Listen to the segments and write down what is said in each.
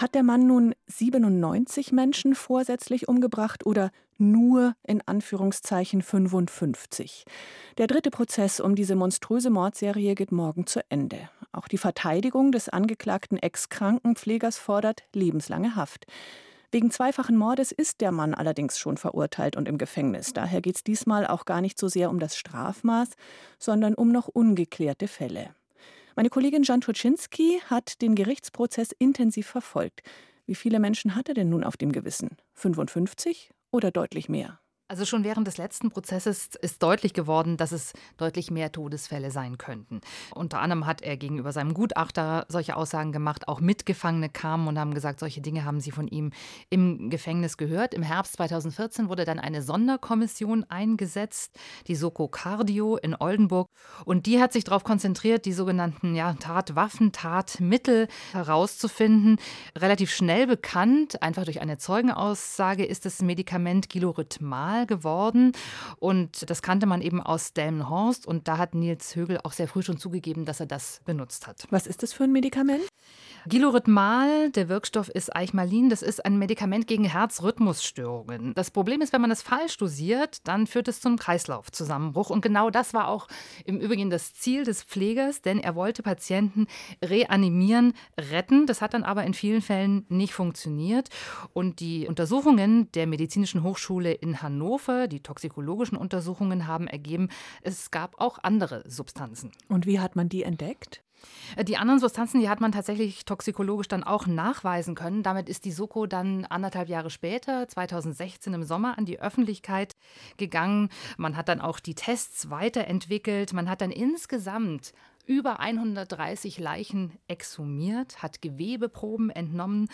Hat der Mann nun 97 Menschen vorsätzlich umgebracht oder nur in Anführungszeichen 55? Der dritte Prozess um diese monströse Mordserie geht morgen zu Ende. Auch die Verteidigung des angeklagten Ex-Krankenpflegers fordert lebenslange Haft. Wegen zweifachen Mordes ist der Mann allerdings schon verurteilt und im Gefängnis. Daher geht es diesmal auch gar nicht so sehr um das Strafmaß, sondern um noch ungeklärte Fälle. Meine Kollegin Jan Turczynski hat den Gerichtsprozess intensiv verfolgt. Wie viele Menschen hat er denn nun auf dem Gewissen? 55 oder deutlich mehr? Also schon während des letzten Prozesses ist deutlich geworden, dass es deutlich mehr Todesfälle sein könnten. Unter anderem hat er gegenüber seinem Gutachter solche Aussagen gemacht. Auch Mitgefangene kamen und haben gesagt, solche Dinge haben sie von ihm im Gefängnis gehört. Im Herbst 2014 wurde dann eine Sonderkommission eingesetzt, die Soko Cardio in Oldenburg. Und die hat sich darauf konzentriert, die sogenannten Tatwaffen, Tatmittel herauszufinden. Relativ schnell bekannt, einfach durch eine Zeugenaussage, ist das Medikament Gilorhythmal geworden. Und das kannte man eben aus Delmenhorst. Und da hat Nils Högel auch sehr früh schon zugegeben, dass er das benutzt hat. Was ist das für ein Medikament? Gilorhythmal, der Wirkstoff ist Eichmalin, das ist ein Medikament gegen Herzrhythmusstörungen. Das Problem ist, wenn man es falsch dosiert, dann führt es zum Kreislaufzusammenbruch. Und genau das war auch im Übrigen das Ziel des Pflegers, denn er wollte Patienten reanimieren, retten. Das hat dann aber in vielen Fällen nicht funktioniert. Und die Untersuchungen der Medizinischen Hochschule in Hannover, die toxikologischen Untersuchungen, haben ergeben, es gab auch andere Substanzen. Und wie hat man die entdeckt? Die anderen Substanzen, die hat man tatsächlich toxikologisch dann auch nachweisen können. Damit ist die Soko dann 1,5 Jahre später, 2016 im Sommer, an die Öffentlichkeit gegangen. Man hat dann auch die Tests weiterentwickelt. Man hat dann insgesamt über 130 Leichen exhumiert, hat Gewebeproben entnommen,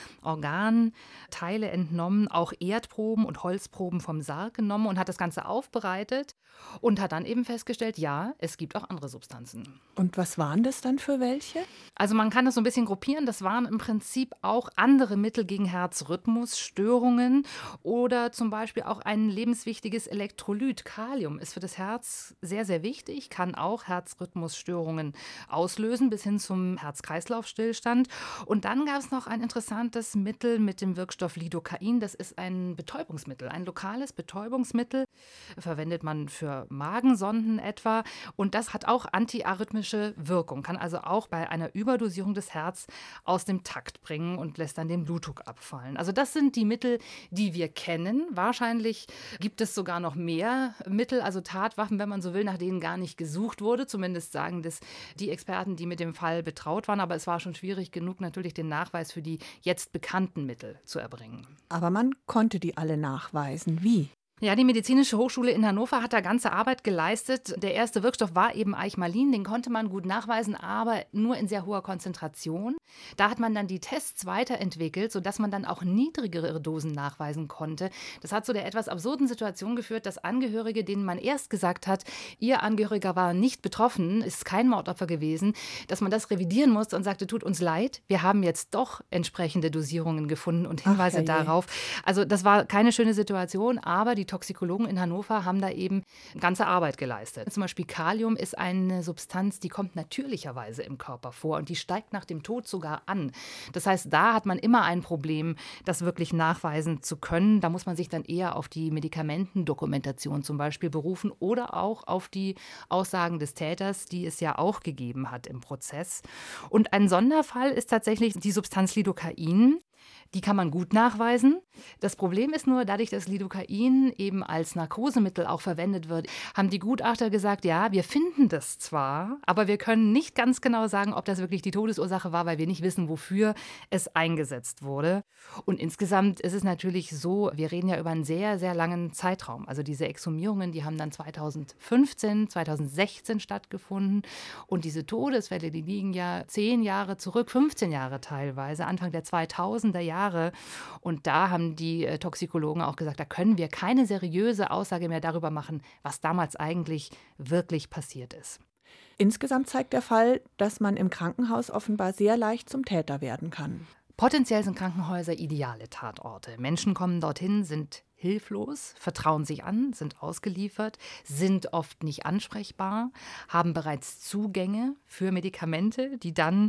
Organteile entnommen, auch Erdproben und Holzproben vom Sarg genommen und hat das Ganze aufbereitet und hat dann eben festgestellt, ja, es gibt auch andere Substanzen. Und was waren das dann für welche? Also man kann das so ein bisschen gruppieren. Das waren im Prinzip auch andere Mittel gegen Herzrhythmusstörungen oder zum Beispiel auch ein lebenswichtiges Elektrolyt. Kalium ist für das Herz sehr, sehr wichtig, kann auch Herzrhythmusstörungen auslösen bis hin zum Herz-Kreislauf-Stillstand. Und dann gab es noch ein interessantes Mittel mit dem Wirkstoff Lidocain. Das ist ein Betäubungsmittel, ein lokales Betäubungsmittel. Verwendet man für Magensonden etwa. Und das hat auch antiarrhythmische Wirkung, kann also auch bei einer Überdosierung des Herz aus dem Takt bringen und lässt dann den Blutdruck abfallen. Also das sind die Mittel, die wir kennen. Wahrscheinlich gibt es sogar noch mehr Mittel, also Tatwaffen, wenn man so will, nach denen gar nicht gesucht wurde. Zumindest sagen das die Experten, die mit dem Fall betraut waren. Aber es war schon schwierig genug, natürlich den Nachweis für die jetzt bekannten Mittel zu erbringen. Aber man konnte die alle nachweisen. Wie? Ja, die Medizinische Hochschule in Hannover hat da ganze Arbeit geleistet. Der erste Wirkstoff war eben Eichmalin, den konnte man gut nachweisen, aber nur in sehr hoher Konzentration. Da hat man dann die Tests weiterentwickelt, sodass man dann auch niedrigere Dosen nachweisen konnte. Das hat zu der etwas absurden Situation geführt, dass Angehörige, denen man erst gesagt hat, ihr Angehöriger war nicht betroffen, ist kein Mordopfer gewesen, dass man das revidieren musste und sagte, tut uns leid, wir haben jetzt doch entsprechende Dosierungen gefunden und Hinweise darauf. Also das war keine schöne Situation, aber die Toxikologen in Hannover haben da eben ganze Arbeit geleistet. Zum Beispiel Kalium ist eine Substanz, die kommt natürlicherweise im Körper vor und die steigt nach dem Tod sogar an. Das heißt, da hat man immer ein Problem, das wirklich nachweisen zu können. Da muss man sich dann eher auf die Medikamentendokumentation zum Beispiel berufen oder auch auf die Aussagen des Täters, die es ja auch gegeben hat im Prozess. Und ein Sonderfall ist tatsächlich die Substanz Lidocain. Die kann man gut nachweisen. Das Problem ist nur, dadurch, dass Lidocain eben als Narkosemittel auch verwendet wird, haben die Gutachter gesagt, ja, wir finden das zwar, aber wir können nicht ganz genau sagen, ob das wirklich die Todesursache war, weil wir nicht wissen, wofür es eingesetzt wurde. Und insgesamt ist es natürlich so, wir reden ja über einen sehr, sehr langen Zeitraum. Also diese Exhumierungen, die haben dann 2015, 2016 stattgefunden. Und diese Todesfälle, die liegen ja 10 Jahre zurück, 15 Jahre teilweise, Anfang der 2000er Jahre. Und da haben die Toxikologen auch gesagt, da können wir keine seriöse Aussage mehr darüber machen, was damals eigentlich wirklich passiert ist. Insgesamt zeigt der Fall, dass man im Krankenhaus offenbar sehr leicht zum Täter werden kann. Potenziell sind Krankenhäuser ideale Tatorte. Menschen kommen dorthin, sind hilflos, vertrauen sich an, sind ausgeliefert, sind oft nicht ansprechbar, haben bereits Zugänge für Medikamente, die dann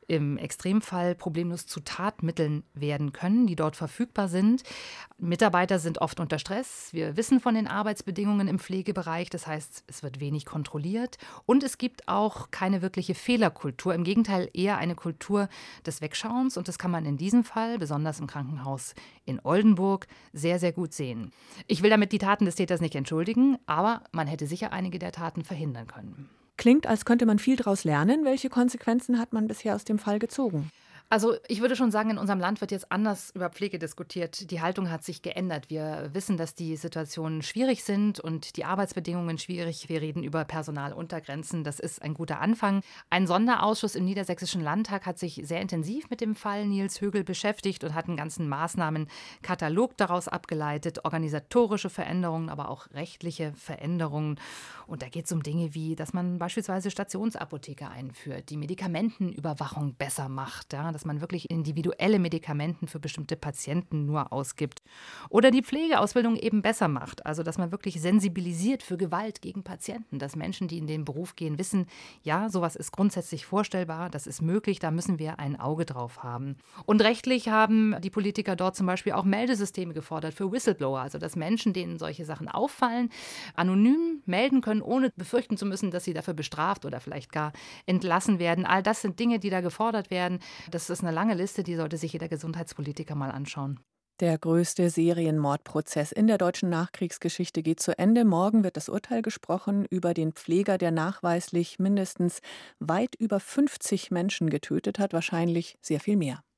im Extremfall problemlos zu Tatmitteln werden können, die dort verfügbar sind. Mitarbeiter sind oft unter Stress. Wir wissen von den Arbeitsbedingungen im Pflegebereich. Das heißt, es wird wenig kontrolliert. Und es gibt auch keine wirkliche Fehlerkultur. Im Gegenteil, eher eine Kultur des Wegschauens. Und das kann man in diesem Fall, besonders im Krankenhaus in Oldenburg, sehr, sehr gut sehen. Ich will damit die Taten des Täters nicht entschuldigen, aber man hätte sicher einige der Taten verhindern können. Klingt, als könnte man viel daraus lernen. Welche Konsequenzen hat man bisher aus dem Fall gezogen? Also ich würde schon sagen, in unserem Land wird jetzt anders über Pflege diskutiert. Die Haltung hat sich geändert. Wir wissen, dass die Situationen schwierig sind und die Arbeitsbedingungen schwierig. Wir reden über Personaluntergrenzen. Das ist ein guter Anfang. Ein Sonderausschuss im Niedersächsischen Landtag hat sich sehr intensiv mit dem Fall Nils Högel beschäftigt und hat einen ganzen Maßnahmenkatalog daraus abgeleitet. Organisatorische Veränderungen, aber auch rechtliche Veränderungen. Und da geht es um Dinge wie, dass man beispielsweise Stationsapotheker einführt, die Medikamentenüberwachung besser macht, ja, dass man wirklich individuelle Medikamenten für bestimmte Patienten nur ausgibt. Oder die Pflegeausbildung eben besser macht, also dass man wirklich sensibilisiert für Gewalt gegen Patienten, dass Menschen, die in den Beruf gehen, wissen, ja, sowas ist grundsätzlich vorstellbar, das ist möglich, da müssen wir ein Auge drauf haben. Und rechtlich haben die Politiker dort zum Beispiel auch Meldesysteme gefordert für Whistleblower, also dass Menschen, denen solche Sachen auffallen, anonym melden können, ohne befürchten zu müssen, dass sie dafür bestraft oder vielleicht gar entlassen werden. All das sind Dinge, die da gefordert werden. Das ist eine lange Liste, die sollte sich jeder Gesundheitspolitiker mal anschauen. Der größte Serienmordprozess in der deutschen Nachkriegsgeschichte geht zu Ende. Morgen wird das Urteil gesprochen über den Pfleger, der nachweislich mindestens weit über 50 Menschen getötet hat, wahrscheinlich sehr viel mehr.